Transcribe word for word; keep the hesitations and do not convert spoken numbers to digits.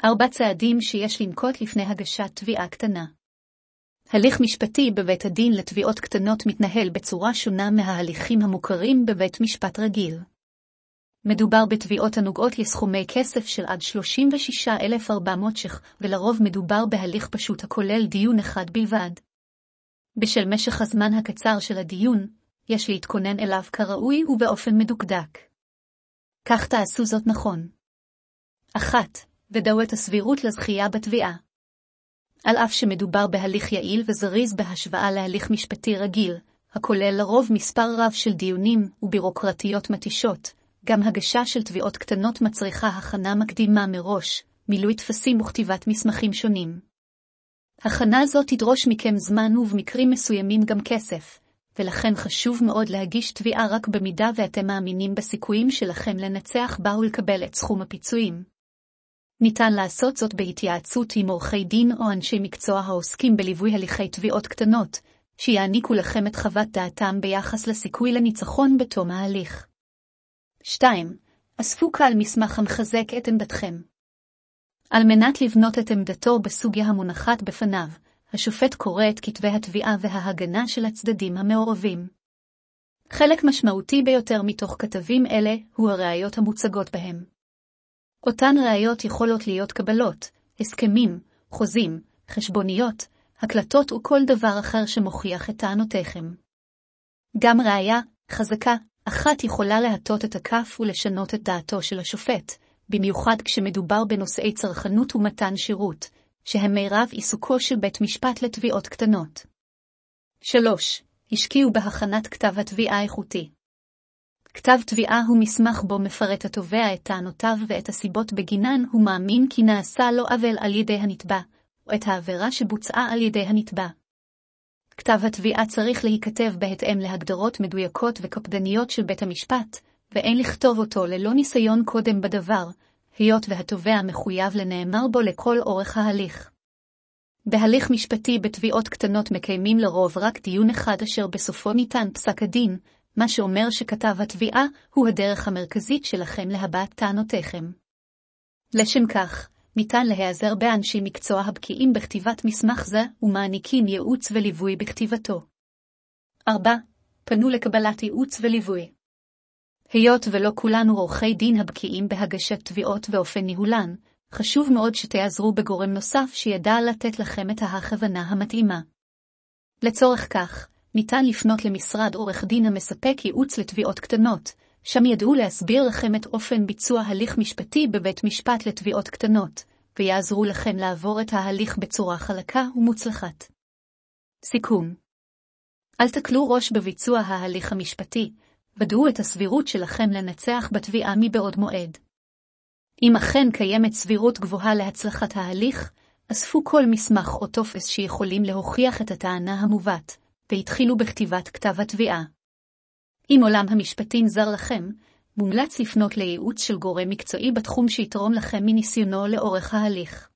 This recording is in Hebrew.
ארבע צעדים שיש לנקוט לפני הגשת תביעה קטנה. הליך משפטי בבית הדין לתביעות קטנות מתנהל בצורה שונה מההליכים המוכרים בבית משפט רגיל. מדובר בתביעות הנוגעות לסכומי כסף של עד שלושים ושישה אלף וארבע מאות ש"ח, ולרוב מדובר בהליך פשוט הכולל דיון אחד בלבד. בשל משך הזמן הקצר של הדיון, יש להתכונן אליו כראוי ובאופן מדוקדק. כך תעשו זאת נכון. אחת. ודאו את הסבירות לזכייה בתביעה. על אף שמדובר בהליך יעיל וזריז בהשוואה להליך משפטי רגיל, הכולל לרוב מספר רב של דיונים ובירוקרטיות מתישות, גם הגשה של תביעות קטנות מצריכה הכנה מקדימה מראש, מילוי טפסים וכתיבת מסמכים שונים. הכנה זו תדרוש מכם זמן ובמקרים מסוימים גם כסף, ולכן חשוב מאוד להגיש תביעה רק במידה ואתם מאמינים בסיכויים שלכם לנצח בה ולקבל את סכום הפיצויים. ניתן לעשות זאת בהתייעצות עם עורכי דין או אנשי מקצוע העוסקים בליווי הליכי תביעות קטנות, שיעניקו לכם את חוות דעתם ביחס לסיכוי לניצחון בתום ההליך. שתיים. אספו קל מסמך המחזק את עמדתכם. על מנת לבנות את עמדתו בסוגיה המונחת בפניו, השופט קורא את כתבי התביעה וההגנה של הצדדים המעורבים. חלק משמעותי ביותר מתוך כתבים אלה הוא הראיות המוצגות בהם. אותן ראיות יכולות להיות קבלות, הסכמים, חוזים, חשבוניות, הקלטות וכל דבר אחר שמוכיח את טענותיכם. גם ראיה, חזקה, אחת יכולה להטות את הכף ולשנות את דעתו של השופט, במיוחד כשמדובר בנושאי צרכנות ומתן שירות, שהם מירב עיסוקו של בית משפט לתביעות קטנות. שלוש. השקיעו בהכנת כתב התביעה איכותי. כתב תביעה הוא מסמך בו מפרט התובע את טענותיו ואת הסיבות בגינן הוא מאמין כי נעשה לו עוול על ידי הנתבע, או את העבירה שבוצעה על ידי הנתבע. כתב התביעה צריך להיכתב בהתאם להגדרות מדויקות וקפדניות של בית המשפט, ואין לכתוב אותו ללא ניסיון קודם בדבר, היות והתובע מחויב לנאמר בו לכל אורך ההליך. בהליך משפטי בתביעות קטנות מקיימים לרוב רק דיון אחד אשר בסופו ניתן פסק הדין, מה שאומר שכתב התביעה הוא הדרך המרכזית שלכם להבעת טענותיכם. לשם כך, ניתן להיעזר באנשי מקצוע הבקיאים בכתיבת מסמך זה ומעניקים ייעוץ וליווי בכתיבתו. ארבע. פנו לקבלת ייעוץ וליווי. היות ולא כולנו עורכי דין הבקיאים בהגשת תביעות ואופן ניהולן, חשוב מאוד שתעזרו בגורם נוסף שידע לתת לכם את ההכוונה המתאימה. לצורך כך, ניתן לפנות למשרד עורך דין המספק ייעוץ לתביעות קטנות, שם ידעו להסביר לכם את אופן ביצוע הליך משפטי בבית משפט לתביעות קטנות, ויעזרו לכם לעבור את ההליך בצורה חלקה ומוצלחת. סיכום. אל תקלו ראש בביצוע ההליך המשפטי, ודאו את הסבירות שלכם לנצח בתביעה מבעוד מועד. אם אכן קיימת סבירות גבוהה להצלחת ההליך, אספו כל מסמך או טופס שיכולים להוכיח את הטענה המובאת, והתחילו בכתיבת כתב התביעה. אם עולם המשפטים זר לכם, מומלץ לפנות לייעוץ של גורם מקצועי בתחום שיתרום לכם מניסיונו לאורך ההליך.